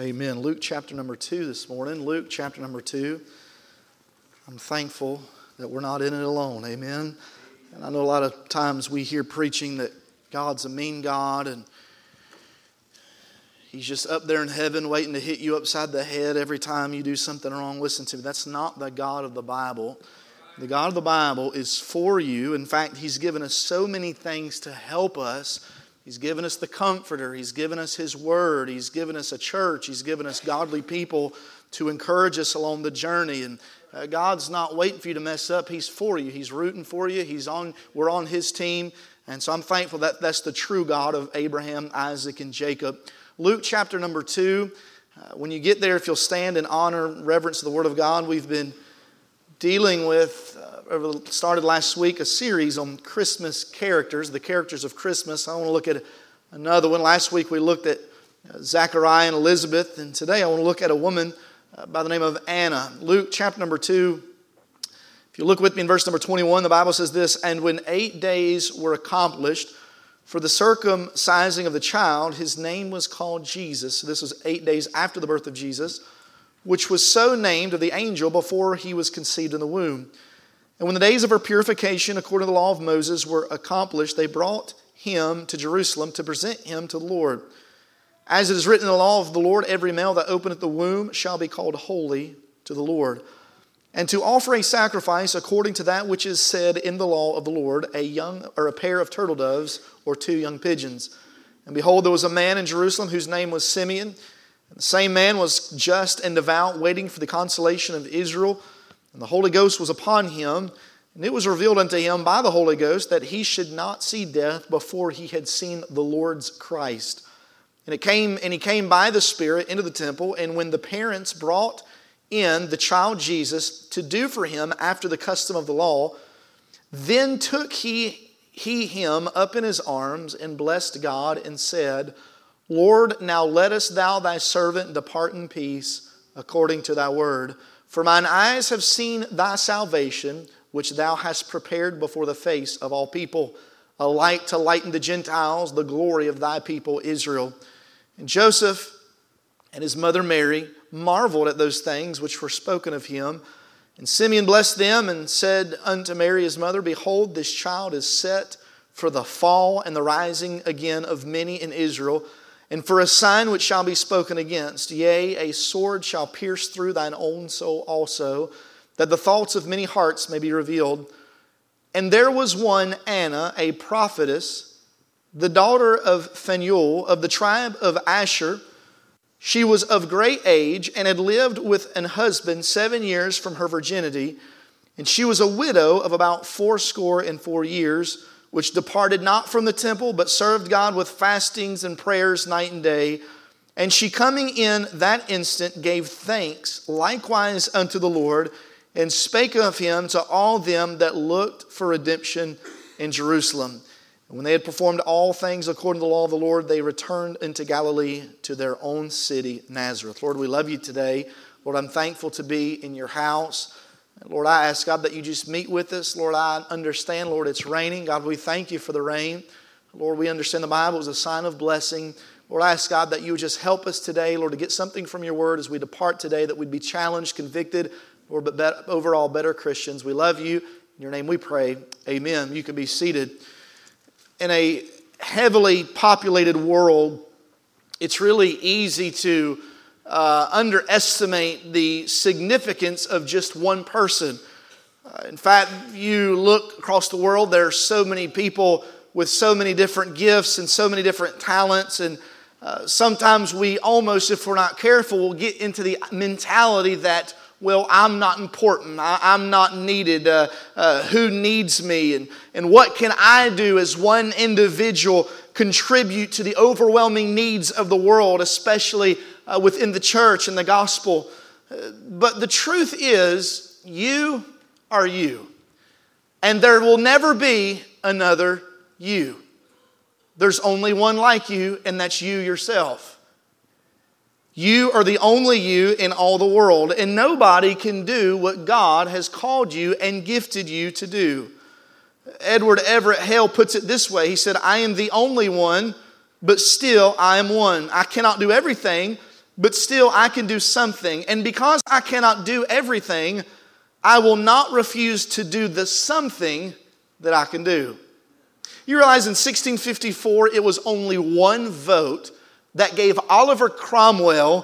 Amen. Luke chapter number 2 this morning. Luke chapter number 2. I'm thankful that we're not in it alone. Amen. And I know a lot of times we hear preaching that God's a mean God and He's just up there in heaven waiting to hit you upside the head every time you do something wrong. Listen to me. That's not the God of the Bible. The God of the Bible is for you. In fact, He's given us so many things to help us. He's given us the Comforter. He's given us His Word. He's given us a church. He's given us godly people to encourage us along the journey. And God's not waiting for you to mess up. He's for you. He's rooting for you. We're on His team. And so I'm thankful that that's the true God of Abraham, Isaac, and Jacob. Luke chapter number 2. When you get there, if you'll stand in honor and reverence of the Word of God, we've been dealing with, started last week, a series on Christmas characters, the characters of Christmas. I want to look at another one. Last week we looked at Zachariah and Elizabeth, and today I want to look at a woman by the name of Anna. Luke chapter number 2. If you look with me in verse number 21, the Bible says this, "And when 8 days were accomplished for the circumcising of the child, his name was called Jesus." So this was 8 days after the birth of Jesus, "which was so named of the angel before he was conceived in the womb. And when the days of her purification, according to the law of Moses, were accomplished, they brought him to Jerusalem to present him to the Lord. As it is written in the law of the Lord, every male that openeth the womb shall be called holy to the Lord. And to offer a sacrifice according to that which is said in the law of the Lord, a pair of turtle doves or 2 young pigeons. And behold, there was a man in Jerusalem whose name was Simeon. And the same man was just and devout, waiting for the consolation of Israel. And the Holy Ghost was upon him. And it was revealed unto him by the Holy Ghost that he should not see death before he had seen the Lord's Christ. And he came by the Spirit into the temple. And when the parents brought in the child Jesus to do for him after the custom of the law, then took he him up in his arms and blessed God and said, Lord, now lettest thou thy servant depart in peace according to thy word. For mine eyes have seen thy salvation, which thou hast prepared before the face of all people, a light to lighten the Gentiles, the glory of thy people Israel. And Joseph and his mother Mary marveled at those things which were spoken of him. And Simeon blessed them and said unto Mary his mother, Behold, this child is set for the fall and the rising again of many in Israel, and for a sign which shall be spoken against. Yea, a sword shall pierce through thine own soul also, that the thoughts of many hearts may be revealed. And there was one, Anna, a prophetess, the daughter of Phanuel, of the tribe of Asher. She was of great age, and had lived with an husband 7 years from her virginity. And she was a widow of about 84 years, which departed not from the temple, but served God with fastings and prayers night and day. And she coming in that instant gave thanks likewise unto the Lord, and spake of him to all them that looked for redemption in Jerusalem. And when they had performed all things according to the law of the Lord, they returned into Galilee to their own city, Nazareth. Lord, we love you today. Lord, I'm thankful to be in your house. Lord, I ask, God, that you just meet with us. Lord, I understand, Lord, it's raining. God, we thank you for the rain. Lord, we understand the Bible is a sign of blessing. Lord, I ask, God, that you would just help us today, Lord, to get something from your word as we depart today, that we'd be challenged, convicted, Lord, but overall better Christians. We love you. In your name we pray. Amen. You can be seated. In a heavily populated world, it's really easy to underestimate the significance of just one person. In fact, you look across the world, there are so many people with so many different gifts and so many different talents. And sometimes we almost, if we're not careful, will get into the mentality that, well, I'm not important. I'm not needed. Who needs me? And what can I do as one individual contribute to the overwhelming needs of the world, especially within the church and the gospel? But the truth is, you are you. And there will never be another you. There's only one like you, and that's you yourself. You are the only you in all the world, and nobody can do what God has called you and gifted you to do. Edward Everett Hale puts it this way. He said, I am the only one, but still I am one. I cannot do everything, but still I can do something. And because I cannot do everything, I will not refuse to do the something that I can do. You realize in 1654, it was only one vote that gave Oliver Cromwell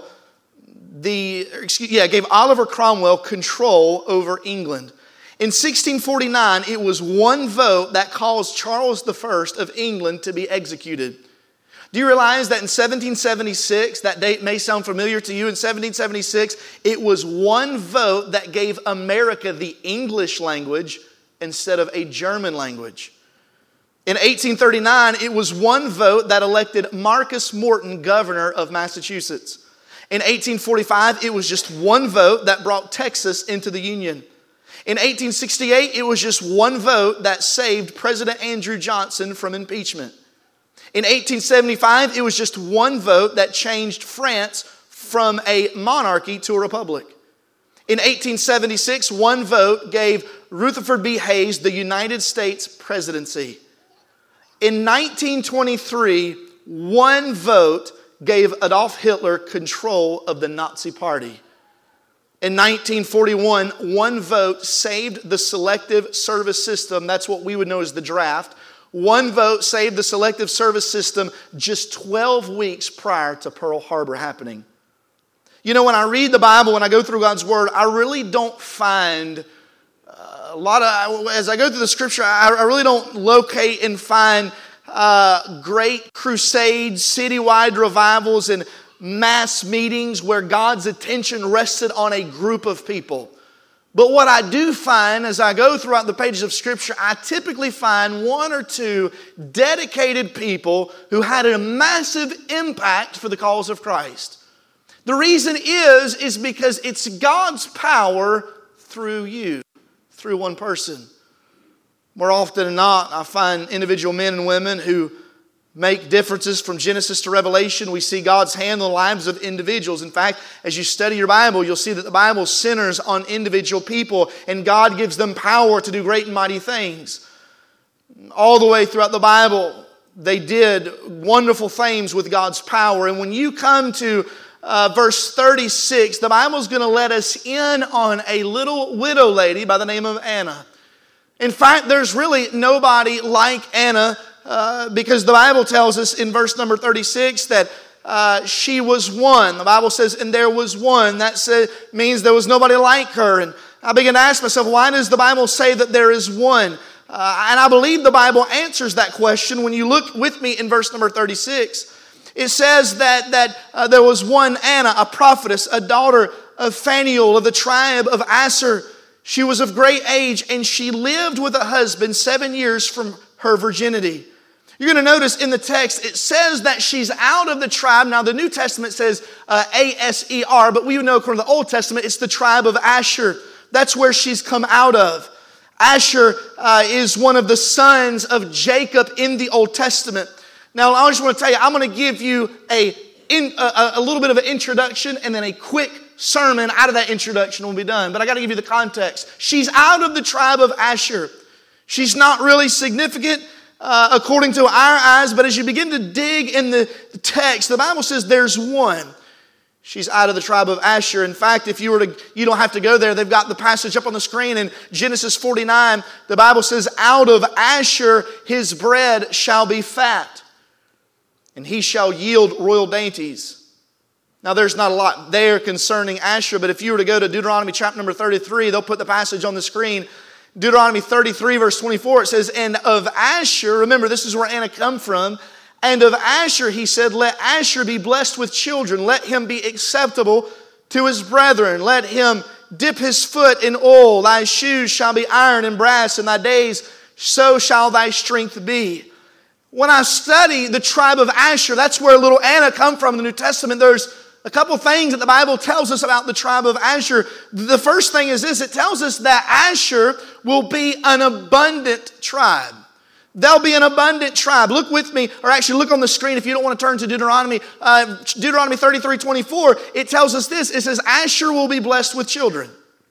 control over England. In 1649, it was one vote that caused Charles I of England to be executed. Do you realize that in 1776, that date may sound familiar to you, in 1776, it was one vote that gave America the English language instead of a German language. In 1839, it was one vote that elected Marcus Morton governor of Massachusetts. In 1845, it was just one vote that brought Texas into the Union. In 1868, it was just one vote that saved President Andrew Johnson from impeachment. In 1875, it was just one vote that changed France from a monarchy to a republic. In 1876, one vote gave Rutherford B. Hayes the United States presidency. In 1923, one vote gave Adolf Hitler control of the Nazi Party. In 1941, one vote saved the Selective Service System. That's what we would know as the draft. One vote saved the Selective Service System just 12 weeks prior to Pearl Harbor happening. You know, when I read the Bible, when I go through God's Word, I really don't find as I go through the Scripture, I really don't locate and find great crusades, citywide revivals, and mass meetings where God's attention rested on a group of people. But what I do find as I go throughout the pages of Scripture, I typically find one or two dedicated people who had a massive impact for the cause of Christ. The reason is because it's God's power through you, through one person. More often than not, I find individual men and women who make differences from Genesis to Revelation. We see God's hand in the lives of individuals. In fact, as you study your Bible, you'll see that the Bible centers on individual people, and God gives them power to do great and mighty things. All the way throughout the Bible, they did wonderful things with God's power. And when you come to verse 36, the Bible's going to let us in on a little widow lady by the name of Anna. In fact, there's really nobody like Anna because the Bible tells us in verse number 36 that she was one. The Bible says, and there was one. That means there was nobody like her. And I began to ask myself, why does the Bible say that there is one? And I believe the Bible answers that question. When you look with me in verse number 36, it says that there was one Anna, a prophetess, a daughter of Phanuel of the tribe of Aser. She was of great age, and she lived with a husband 7 years from her virginity. You're going to notice in the text, it says that she's out of the tribe. Now, the New Testament says A-S-E-R, but we know according to the Old Testament, it's the tribe of Asher. That's where she's come out of. Asher is one of the sons of Jacob in the Old Testament. Now, I just want to tell you, I'm going to give you a little bit of an introduction and then a quick sermon out of that introduction will be done. But I got to give you the context. She's out of the tribe of Asher. She's not really significant according to our eyes, but as you begin to dig in the text, the Bible says there's one. She's out of the tribe of Asher. In fact, if you don't have to go there. They've got the passage up on the screen in Genesis 49. The Bible says, out of Asher his bread shall be fat, and he shall yield royal dainties. Now, there's not a lot there concerning Asher, but if you were to go to Deuteronomy chapter number 33, they'll put the passage on the screen. Deuteronomy 33, verse 24, it says, and of Asher, remember, this is where Anna come from, and of Asher, he said, let Asher be blessed with children. Let him be acceptable to his brethren. Let him dip his foot in oil. Thy shoes shall be iron and brass, and thy days so shall thy strength be. When I study the tribe of Asher, that's where little Anna come from in the New Testament. There's a couple things that the Bible tells us about the tribe of Asher. The first thing is this. It tells us that Asher will be an abundant tribe. They'll be an abundant tribe. Look with me, or actually look on the screen if you don't want to turn to Deuteronomy. Deuteronomy 33:24, it tells us this. It says, Asher will be blessed with children.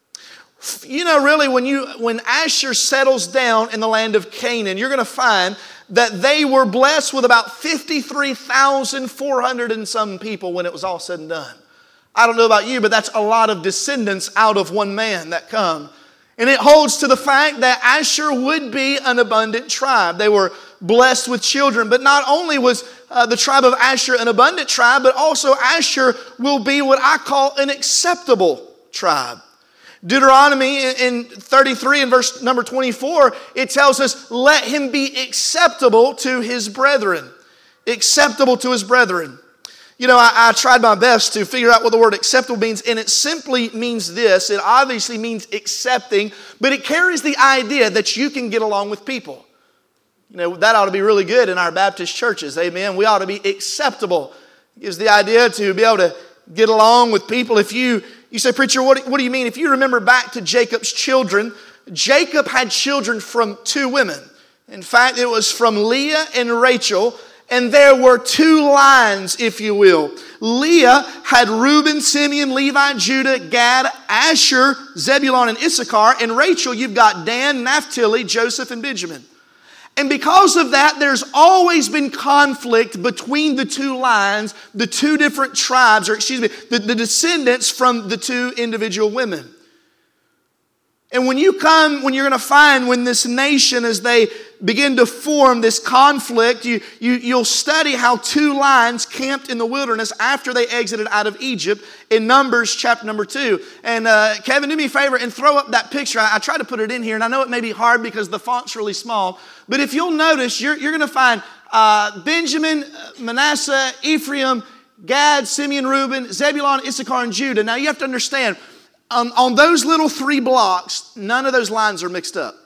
You know, really, when Asher settles down in the land of Canaan, you're going to find that they were blessed with about 53,400 and some people when it was all said and done. I don't know about you, but that's a lot of descendants out of one man that come. And it holds to the fact that Asher would be an abundant tribe. They were blessed with children. But not only was the tribe of Asher an abundant tribe, but also Asher will be what I call an acceptable tribe. Deuteronomy in 33 and verse number 24, it tells us, let him be acceptable to his brethren. Acceptable to his brethren. You know, I tried my best to figure out what the word acceptable means, and it simply means this. It obviously means accepting, but it carries the idea that you can get along with people. You know, that ought to be really good in our Baptist churches. Amen. We ought to be acceptable. It gives the idea to be able to get along with people. If you say, preacher, what do you mean? If you remember back to Jacob's children, Jacob had children from two women. In fact, it was from Leah and Rachel. And there were two lines, if you will. Leah had Reuben, Simeon, Levi, Judah, Gad, Asher, Zebulun, and Issachar. And Rachel, you've got Dan, Naphtali, Joseph, and Benjamin. And because of that, there's always been conflict between the two lines, the two different tribes, the descendants from the two individual women. And when you're going to find when this nation, as they begin to form this conflict, you'll study how two lines camped in the wilderness after they exited out of Egypt in Numbers chapter number 2. And Kevin, do me a favor and throw up that picture. I tried to put it in here, and I know it may be hard because the font's really small. But if you'll notice, you're going to find Benjamin, Manasseh, Ephraim, Gad, Simeon, Reuben, Zebulun, Issachar, and Judah. Now you have to understand, on those little 3 blocks, none of those lines are mixed up.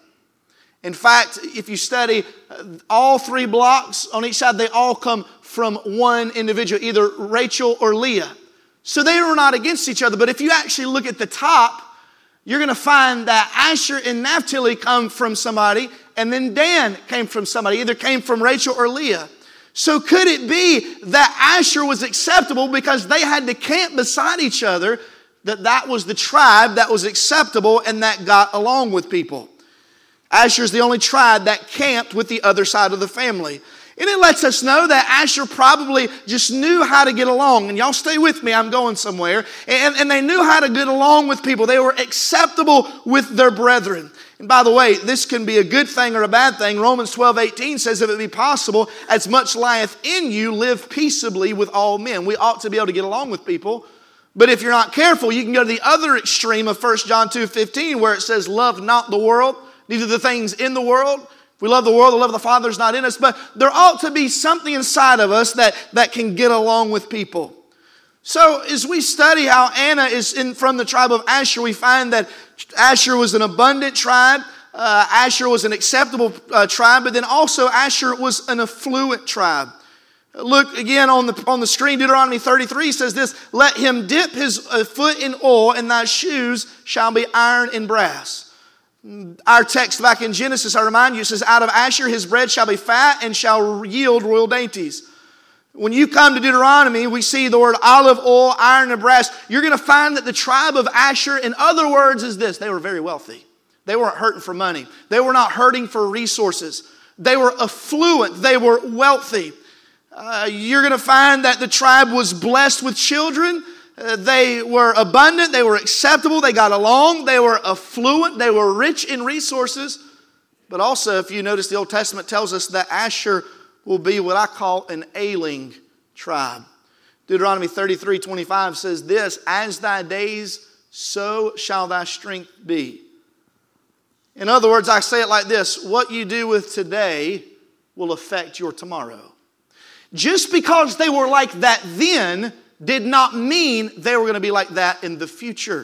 In fact, if you study all 3 blocks on each side, they all come from one individual, either Rachel or Leah. So they were not against each other. But if you actually look at the top, you're going to find that Asher and Naphtali come from somebody, and then Dan came from somebody, either came from Rachel or Leah. So could it be that Asher was acceptable because they had to camp beside each other, that was the tribe that was acceptable and that got along with people? Asher is the only tribe that camped with the other side of the family. And it lets us know that Asher probably just knew how to get along. And y'all stay with me, I'm going somewhere. And they knew how to get along with people. They were acceptable with their brethren. And by the way, this can be a good thing or a bad thing. Romans 12:18 says, if it be possible, as much lieth in you, live peaceably with all men. We ought to be able to get along with people. But if you're not careful, you can go to the other extreme of 1 John 2:15, where it says, love not the world, neither the things in the world. If we love the world, the love of the Father is not in us. But there ought to be something inside of us that can get along with people. So as we study how Anna is from the tribe of Asher, we find that Asher was an abundant tribe. Asher was an acceptable tribe. But then also Asher was an affluent tribe. Look again on the screen. Deuteronomy 33 says this, let him dip his foot in oil, and thy shoes shall be iron and brass. Our text back in Genesis, I remind you, says, out of Asher his bread shall be fat and shall yield royal dainties. When you come to Deuteronomy, we see the word olive oil, iron, and brass. You're going to find that the tribe of Asher, in other words, is this. They were very wealthy. They weren't hurting for money. They were not hurting for resources. They were affluent. They were wealthy. You're going to find that the tribe was blessed with children. They were abundant. They were acceptable. They got along. They were affluent. They were rich in resources. But also, if you notice, the Old Testament tells us that Asher will be what I call an ailing tribe. Deuteronomy 33:25 says this, as thy days, so shall thy strength be. In other words, I say it like this, what you do with today will affect your tomorrow. Just because they were like that then did not mean they were going to be like that in the future.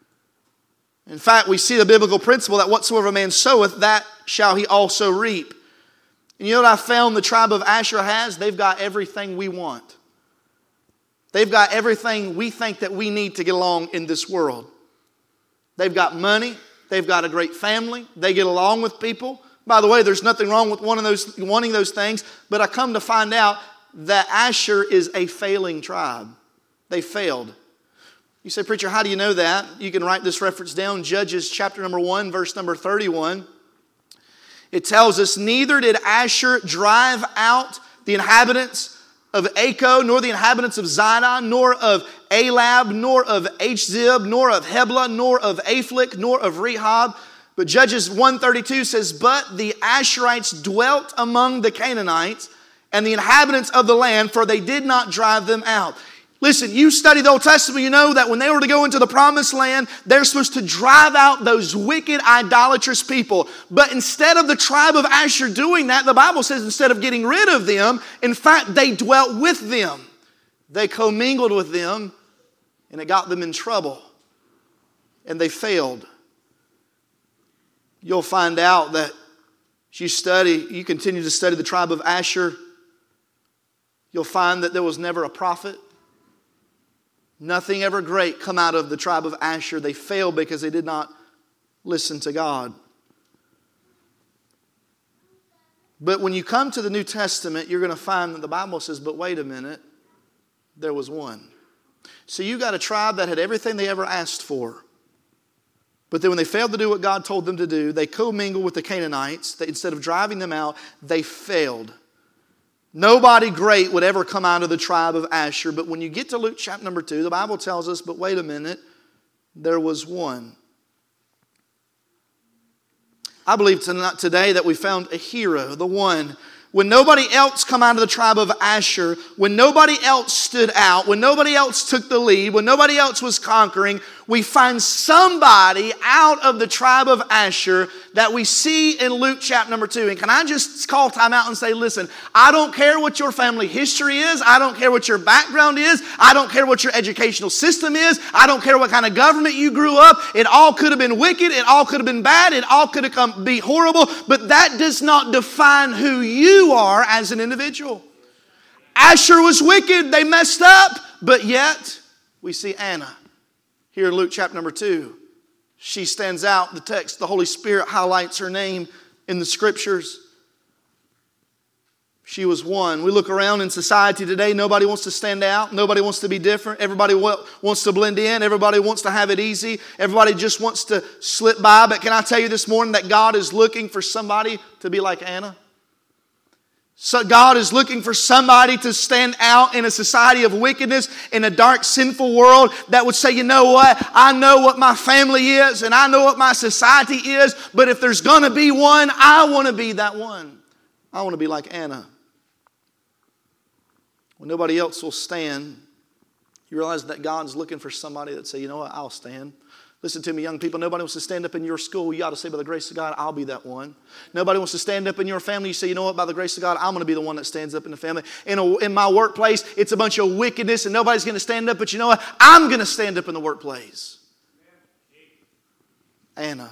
In fact, we see the biblical principle that whatsoever a man soweth, that shall he also reap. And you know what I found the tribe of Asher has? They've got everything we want. They've got everything we think that we need to get along in this world. They've got money. They've got a great family. They get along with people. By the way, there's nothing wrong with wanting those things, but I come to find out that Asher is a failing tribe. They failed. You say, preacher, how do you know that? You can write this reference down. Judges chapter number 1, verse number 31. It tells us, neither did Asher drive out the inhabitants of Acho, nor the inhabitants of Zidon, nor of Alab, nor of Hzib, nor of Hebla, nor of Aphlik, nor of Rehob. But Judges 1:32 says, but the Asherites dwelt among the Canaanites and the inhabitants of the land, for they did not drive them out. Listen, you study the Old Testament, you know that when they were to go into the promised land, they're supposed to drive out those wicked, idolatrous people. But instead of the tribe of Asher doing that, the Bible says instead of getting rid of them, in fact, they dwelt with them. They commingled with them, and it got them in trouble. And they failed. You'll find out that you continue to study the tribe of Asher, you'll find that there was never a prophet. Nothing ever great come out of the tribe of Asher. They failed because they did not listen to God. But when you come to the New Testament, you're going to find that the Bible says, but wait a minute, there was one. So you got a tribe that had everything they ever asked for. But then when they failed to do what God told them to do, they commingled with the Canaanites. Instead of driving them out, they failed. Nobody great would ever come out of the tribe of Asher. But when you get to Luke chapter number 2, the Bible tells us, but wait a minute, there was one. I believe today that we found a hero, the one. When nobody else come out of the tribe of Asher, when nobody else stood out, when nobody else took the lead, when nobody else was conquering, we find somebody out of the tribe of Asher that we see in Luke chapter number 2. And can I just call time out and say, listen, I don't care what your family history is. I don't care what your background is. I don't care what your educational system is. I don't care what kind of government you grew up. It all could have been wicked. It all could have been bad. It all could have be horrible. But that does not define who you are as an individual. Asher was wicked. They messed up. But yet, we see Anna. Here in Luke chapter number 2, she stands out. The text, the Holy Spirit highlights her name in the Scriptures. She was one. We look around in society today, nobody wants to stand out. Nobody wants to be different. Everybody wants to blend in. Everybody wants to have it easy. Everybody just wants to slip by. But can I tell you this morning that God is looking for somebody to be like Anna? So God is looking for somebody to stand out in a society of wickedness, in a dark, sinful world that would say, you know what? I know what my family is and I know what my society is, but if there's going to be one, I want to be that one. I want to be like Anna. When nobody else will stand, you realize that God's looking for somebody that say, you know what? I'll stand. Listen to me, young people. Nobody wants to stand up in your school. You ought to say, by the grace of God, I'll be that one. Nobody wants to stand up in your family. You say, you know what? By the grace of God, I'm going to be the one that stands up in the family. In my workplace, it's a bunch of wickedness and nobody's going to stand up. But you know what? I'm going to stand up in the workplace. Anna.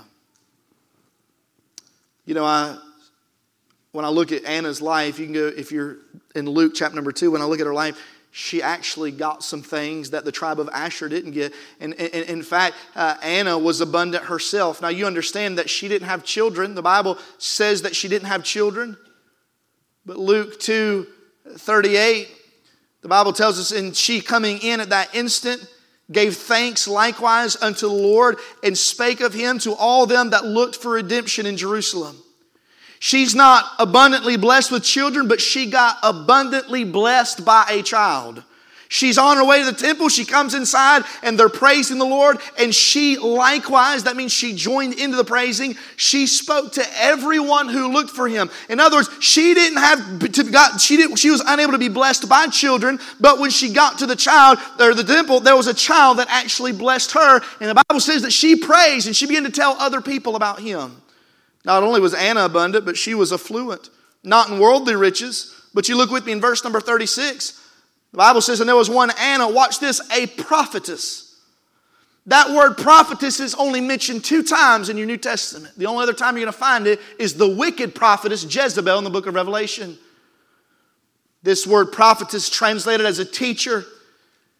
You know, when I look at Anna's life, you can go, if you're in Luke chapter number 2, when I look at her life, she actually got some things that the tribe of Asher didn't get. And in fact, Anna was abundant herself. Now you understand that she didn't have children. The Bible says that she didn't have children. But Luke 2:38, the Bible tells us, and she coming in at that instant, gave thanks likewise unto the Lord, and spake of him to all them that looked for redemption in Jerusalem. She's not abundantly blessed with children, but she got abundantly blessed by a child. She's on her way to the temple. She comes inside and they're praising the Lord. And she likewise, that means she joined into the praising. She spoke to everyone who looked for him. In other words, she was unable to be blessed by children. But when she got to the temple, there was a child that actually blessed her. And the Bible says that she praised and she began to tell other people about him. Not only was Anna abundant, but she was affluent. Not in worldly riches. But you look with me in verse number 36. The Bible says, and there was one Anna, watch this, a prophetess. That word prophetess is only mentioned 2 times in your New Testament. The only other time you're going to find it is the wicked prophetess Jezebel in the book of Revelation. This word prophetess translated as a teacher.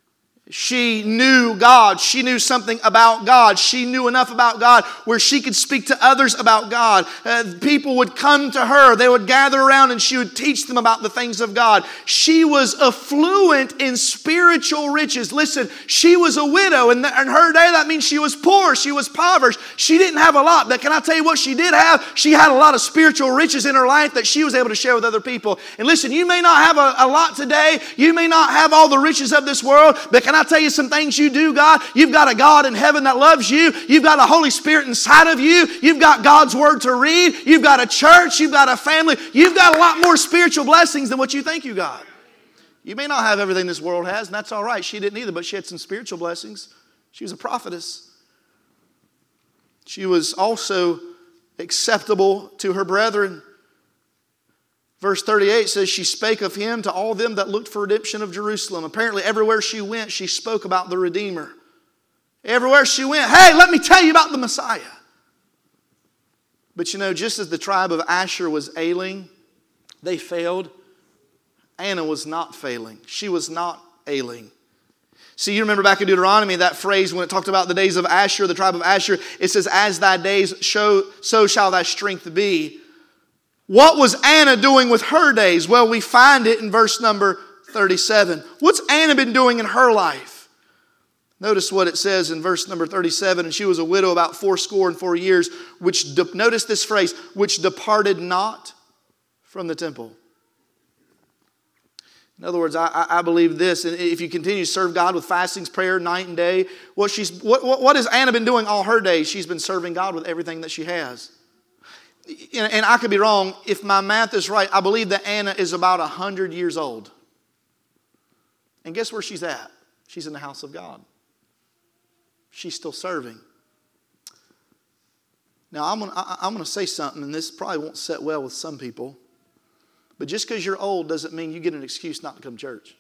She knew God. She knew something about God. She knew enough about God where she could speak to others about God. People would come to her. They would gather around and she would teach them about the things of God. She was affluent in spiritual riches. Listen, she was a widow. In her day, that means she was poor. She was impoverished. She didn't have a lot. But can I tell you what she did have? She had a lot of spiritual riches in her life that she was able to share with other people. And listen, you may not have a lot today. You may not have all the riches of this world. But can I tell you some things you do, God? You've got a God in heaven that loves you. You've got a Holy Spirit inside of you. You've got God's Word to read. You've got a church. You've got a family. You've got a lot more spiritual blessings than what you think you got. You may not have everything this world has, and that's all right. She didn't either, but she had some spiritual blessings. She was a prophetess. She was also acceptable to her brethren. Verse 38 says, she spake of him to all them that looked for redemption of Jerusalem. Apparently, everywhere she went, she spoke about the Redeemer. Everywhere she went, hey, let me tell you about the Messiah. But you know, just as the tribe of Asher was ailing, they failed. Anna was not failing. She was not ailing. See, you remember back in Deuteronomy, that phrase when it talked about the days of Asher, the tribe of Asher, it says, as thy days show, so shall thy strength be. What was Anna doing with her days? Well, we find it in verse number 37. What's Anna been doing in her life? Notice what it says in verse number 37. And she was a widow about 84 years, notice this phrase, which departed not from the temple. In other words, I believe this. And if you continue to serve God with fastings, prayer, night and day, what has Anna been doing all her days? She's been serving God with everything that she has. And I could be wrong. If my math is right, I believe that Anna is about 100 years old. And guess where she's at? She's in the house of God. She's still serving. Now, I'm going to say something, and this probably won't sit well with some people. But just because you're old doesn't mean you get an excuse not to come to church.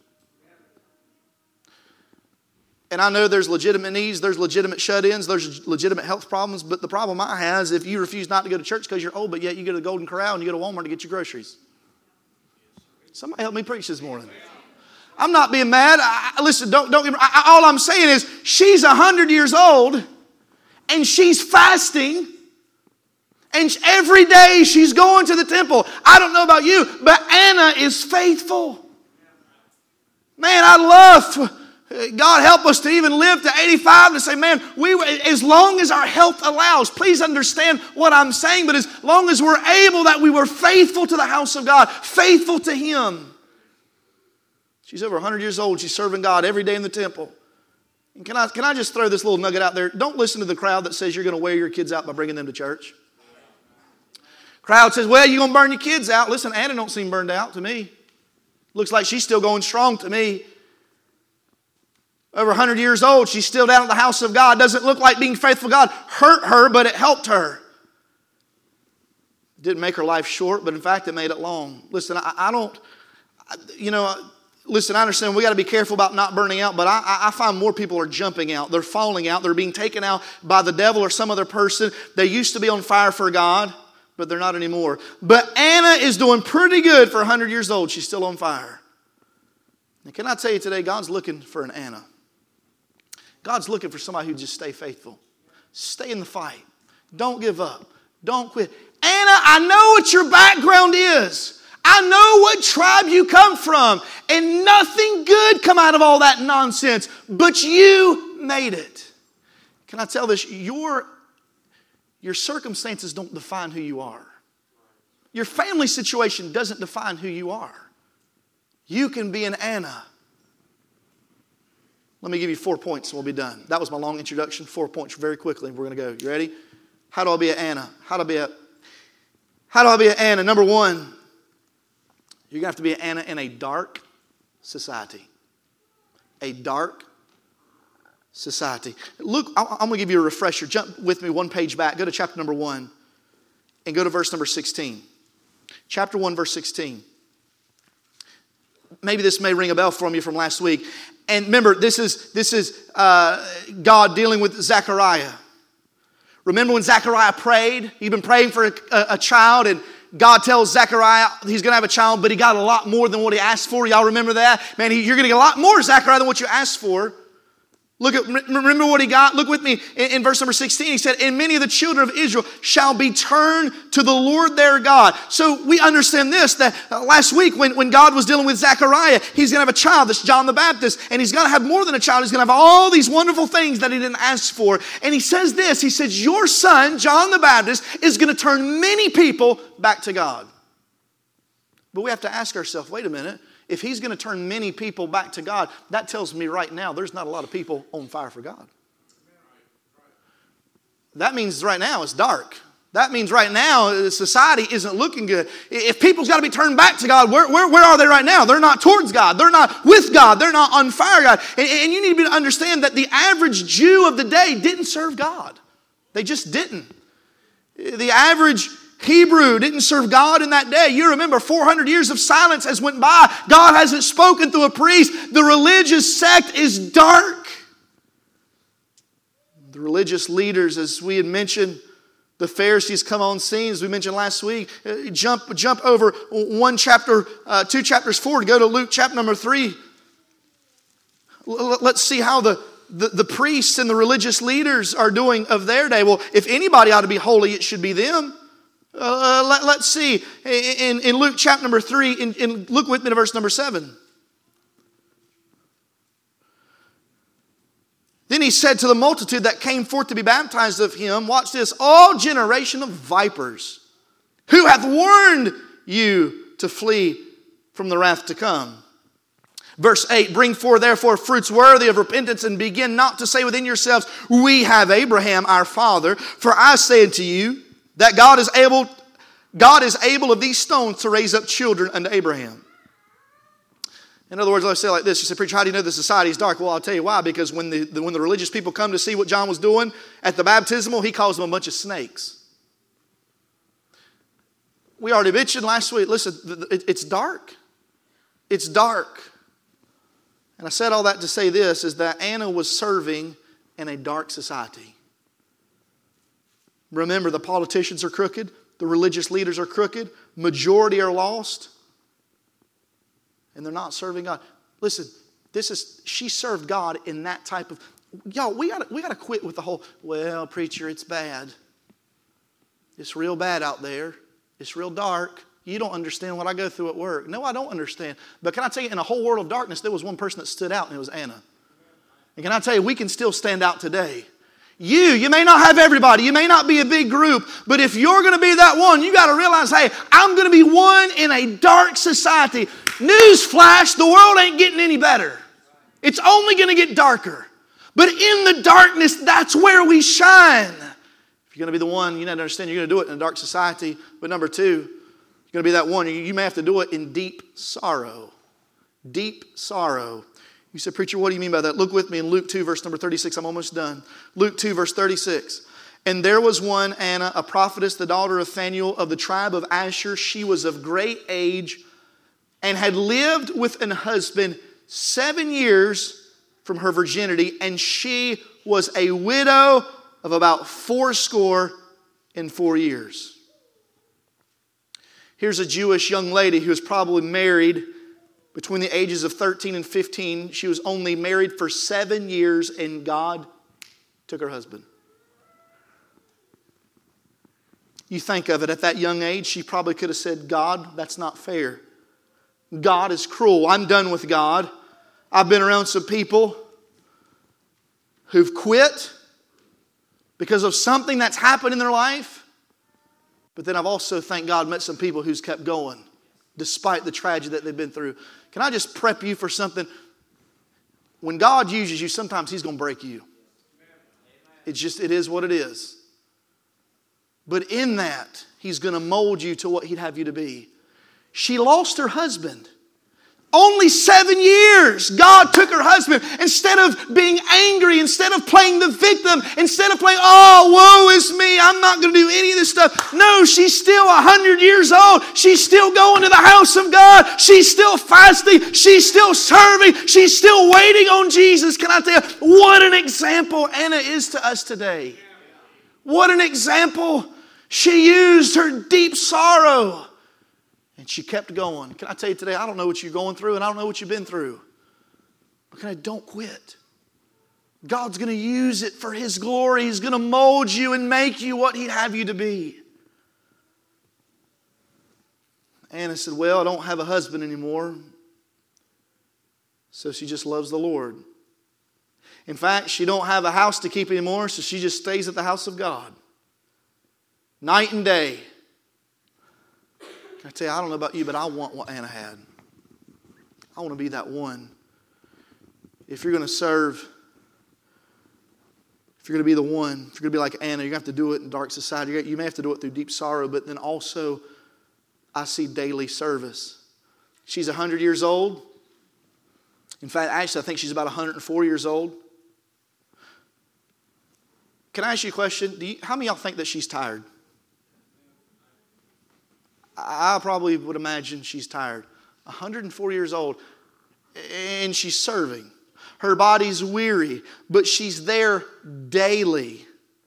And I know there's legitimate needs, there's legitimate shut-ins, there's legitimate health problems. But the problem I have is if you refuse not to go to church because you're old, but yet you go to the Golden Corral and you go to Walmart to get your groceries. Somebody help me preach this morning. I'm not being mad. Listen, don't get me, all I'm saying is she's 100 years old and she's fasting. And every day she's going to the temple. I don't know about you, but Anna is faithful. Man, I'd love God help us to even live to 85 to say, man, as long as our health allows, please understand what I'm saying, but as long as we're able, that we were faithful to the house of God, faithful to Him. She's over 100 years old. She's serving God every day in the temple. And can I just throw this little nugget out there? Don't listen to the crowd that says you're going to wear your kids out by bringing them to church. Crowd says, well, you're going to burn your kids out. Listen, Anna don't seem burned out to me. Looks like she's still going strong to me. Over 100 years old, she's still down at the house of God. Doesn't look like being faithful to God hurt her, but it helped her. It didn't make her life short, but in fact, it made it long. Listen, listen, I understand we got to be careful about not burning out, but I find more people are jumping out. They're falling out. They're being taken out by the devil or some other person. They used to be on fire for God, but they're not anymore. But Anna is doing pretty good for 100 years old. She's still on fire. And can I tell you today, God's looking for an Anna. God's looking for somebody who just stay faithful. Stay in the fight. Don't give up. Don't quit. Anna, I know what your background is. I know what tribe you come from. And nothing good come out of all that nonsense. But you made it. Can I tell this? Your circumstances don't define who you are. Your family situation doesn't define who you are. You can be an Anna. Let me give you 4 points and we'll be done. That was my long introduction. 4 points very quickly. We're going to go. You ready? How do I be an Anna? How do I be an Anna? Number one, you're going to have to be an Anna in a dark society. A dark society. Look, I'm going to give you a refresher. Jump with me one page back. Go to chapter number 1 and go to verse number 16. Chapter 1, verse 16. Maybe this may ring a bell from you from last week. And remember, this is God dealing with Zechariah. Remember when Zechariah prayed? He'd been praying for a child, and God tells Zechariah he's going to have a child, but he got a lot more than what he asked for. Y'all remember that? Man, you're going to get a lot more, Zechariah, than what you asked for. Remember what he got? Look with me in verse number 16. He said, and many of the children of Israel shall be turned to the Lord their God. So we understand this, that last week when God was dealing with Zechariah, he's going to have a child, that's John the Baptist, and he's going to have more than a child. He's going to have all these wonderful things that he didn't ask for. And he says this, he says, your son, John the Baptist, is going to turn many people back to God. But we have to ask ourselves, wait a minute. If he's going to turn many people back to God, that tells me right now there's not a lot of people on fire for God. That means right now it's dark. That means right now society isn't looking good. If people's got to be turned back to God, where are they right now? They're not towards God. They're not with God. They're not on fire God. And you need to understand that the average Jew of the day didn't serve God. They just didn't. The average Hebrew didn't serve God in that day. You remember 400 years of silence has went by. God hasn't spoken through a priest. The religious sect is dark. The religious leaders, as we had mentioned, the Pharisees come on scene, as we mentioned last week. Jump over one chapter, 2 chapters forward. Go to Luke chapter number 3. Let's see how the priests and the religious leaders are doing of their day. Well, if anybody ought to be holy, it should be them. Let's see in Luke chapter number 3, look with me to verse number 7. Then he said to the multitude that came forth to be baptized of him, watch this, all generation of vipers, who hath warned you to flee from the wrath to come. Verse 8, bring forth therefore fruits worthy of repentance, and begin not to say within yourselves, we have Abraham our father. For I say unto you, that God is able of these stones to raise up children unto Abraham. In other words, let's say it like this. You say, preacher, how do you know the society is dark? Well, I'll tell you why. Because when the religious people come to see what John was doing at the baptismal, he calls them a bunch of snakes. We already mentioned last week, listen, it's dark. It's dark. And I said all that to say this, is that Anna was serving in a dark society. Remember, the politicians are crooked. The religious leaders are crooked. Majority are lost. And they're not serving God. Listen, she served God in that type of... Y'all, we gotta quit with the whole, well, preacher, it's bad. It's real bad out there. It's real dark. You don't understand what I go through at work. No, I don't understand. But can I tell you, in a whole world of darkness, there was one person that stood out, and it was Anna. And can I tell you, we can still stand out today. You may not have everybody. You may not be a big group. But if you're going to be that one, you got to realize, hey, I'm going to be one in a dark society. Newsflash, the world ain't getting any better. It's only going to get darker. But in the darkness, that's where we shine. If you're going to be the one, you need to understand you're going to do it in a dark society. But number two, you're going to be that one. You may have to do it in deep sorrow. Deep sorrow. You said, preacher, what do you mean by that? Look with me in Luke 2, verse number 36. I'm almost done. Luke 2, verse 36. And there was one, Anna, a prophetess, the daughter of Phanuel of the tribe of Asher. She was of great age and had lived with an husband 7 years from her virginity. And she was a widow of about 84 years. Here's a Jewish young lady who was probably married between the ages of 13 and 15. She was only married for 7 years, and God took her husband. You think of it, at that young age, she probably could have said, God, that's not fair. God is cruel. I'm done with God. I've been around some people who've quit because of something that's happened in their life. But then I've also, thank God, met some people who's kept going despite the tragedy that they've been through. Can I just prep you for something? When God uses you, sometimes He's going to break you. It is what it is. But in that, He's going to mold you to what He'd have you to be. She lost her husband. Only 7 years, God took her husband. Instead of being angry, instead of playing the victim, instead of playing, oh, woe is me, I'm not going to do any of this stuff. No, she's still 100 years old. She's still going to the house of God. She's still fasting. She's still serving. She's still waiting on Jesus. Can I tell you, what an example Anna is to us today. What an example. She used her deep sorrow. And she kept going. Can I tell you today, I don't know what you're going through and I don't know what you've been through. But don't quit. God's going to use it for His glory. He's going to mold you and make you what He'd have you to be. Anna said, well, I don't have a husband anymore. So she just loves the Lord. In fact, she don't have a house to keep anymore, so she just stays at the house of God. Night and day. Can I tell you, I don't know about you, but I want what Anna had. I want to be that one. If you're going to serve, if you're going to be the one, if you're going to be like Anna, you're going to have to do it in dark society. You may have to do it through deep sorrow, but then also I see daily service. She's 100 years old. In fact, actually, I think she's about 104 years old. Can I ask you a question? How many of y'all think that she's tired? I probably would imagine she's tired. 104 years old, and she's serving. Her body's weary, but she's there daily.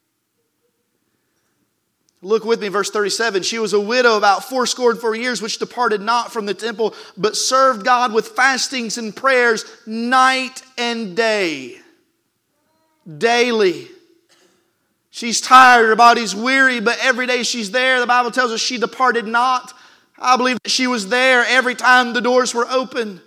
Look with me, verse 37. She was a widow about 84 years, which departed not from the temple, but served God with fastings and prayers night and day. Daily. She's tired, her body's weary, but every day she's there. The Bible tells us she departed not. I believe that she was there every time the doors were open.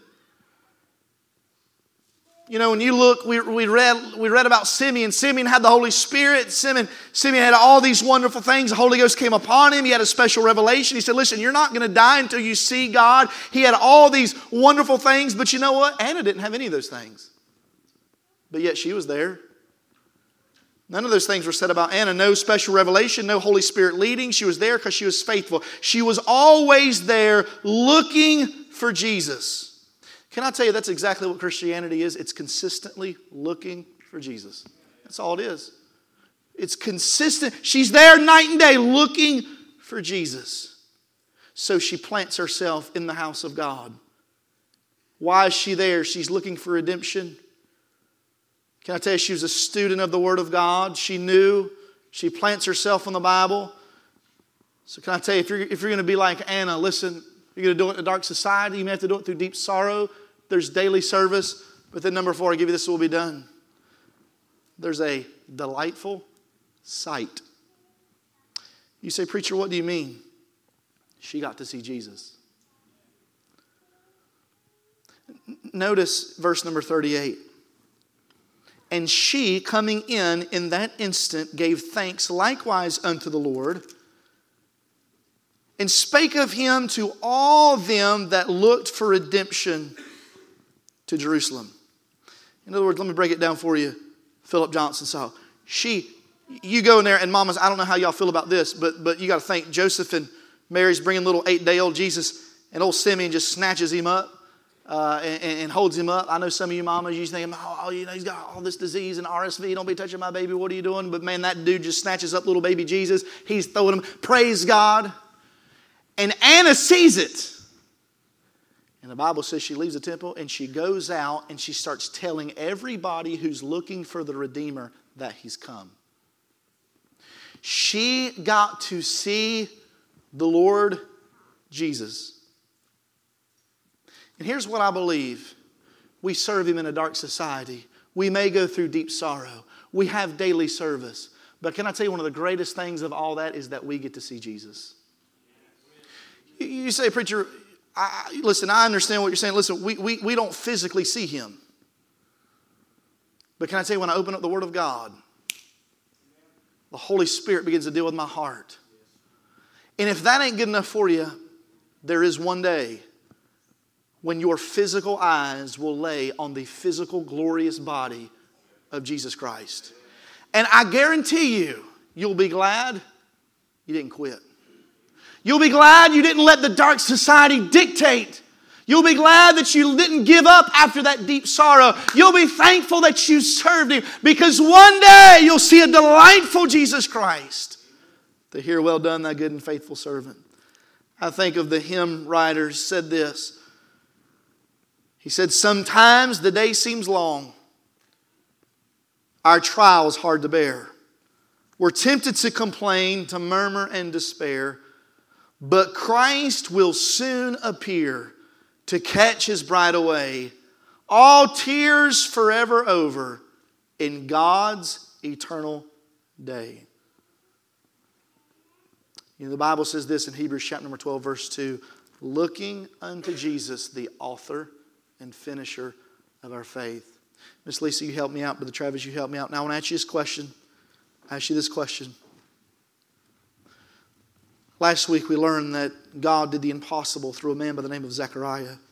You know, when you look, we read about Simeon. Simeon had the Holy Spirit. Simeon had all these wonderful things. The Holy Ghost came upon him. He had a special revelation. He said, listen, you're not going to die until you see God. He had all these wonderful things. But you know what? Anna didn't have any of those things. But yet she was there. None of those things were said about Anna. No special revelation, no Holy Spirit leading. She was there because she was faithful. She was always there looking for Jesus. Can I tell you that's exactly what Christianity is? It's consistently looking for Jesus. That's all it is. It's consistent. She's there night and day looking for Jesus. So she plants herself in the house of God. Why is she there? She's looking for redemption. Can I tell you, she was a student of the Word of God. She knew. She plants herself in the Bible. So can I tell you, if you're going to be like Anna, listen, you're going to do it in a dark society. You may have to do it through deep sorrow. There's daily service. But then number 4, I give you this, will be done. There's a delightful sight. You say, preacher, what do you mean? She got to see Jesus. Notice verse number 38. And she, coming in that instant, gave thanks likewise unto the Lord, and spake of him to all them that looked for redemption to Jerusalem. In other words, let me break it down for you, Philip Johnson style. You go in there, and mamas, I don't know how y'all feel about this, but you got to think, Joseph and Mary's bringing little 8-day-old Jesus, and old Simeon just snatches him up. And holds him up. I know some of you mamas, you think, he's got all this disease and RSV. Don't be touching my baby. What are you doing? But man, that dude just snatches up little baby Jesus. He's throwing him. Praise God. And Anna sees it. And the Bible says she leaves the temple and she goes out and she starts telling everybody who's looking for the Redeemer that he's come. She got to see the Lord Jesus. And here's what I believe. We serve Him in a dark society. We may go through deep sorrow. We have daily service. But can I tell you, one of the greatest things of all that is that we get to see Jesus. You say, preacher, listen, I understand what you're saying. Listen, we don't physically see Him. But can I tell you, when I open up the Word of God, the Holy Spirit begins to deal with my heart. And if that ain't good enough for you, there is one day when your physical eyes will lay on the physical glorious body of Jesus Christ. And I guarantee you, you'll be glad you didn't quit. You'll be glad you didn't let the dark society dictate. You'll be glad that you didn't give up after that deep sorrow. You'll be thankful that you served Him, because one day you'll see a delightful Jesus Christ to hear, well done, thy good and faithful servant. I think of the hymn writers said this. He said, sometimes the day seems long. Our trial is hard to bear. We're tempted to complain, to murmur and despair. But Christ will soon appear to catch His bride away. All tears forever over. in God's eternal day. You know, the Bible says this in Hebrews chapter number 12, verse 2, looking unto Jesus, the author and finisher of our faith. Miss Lisa, you help me out. Brother Travis, you help me out. Now I want to ask you this question. Last week we learned that God did the impossible through a man by the name of Zechariah.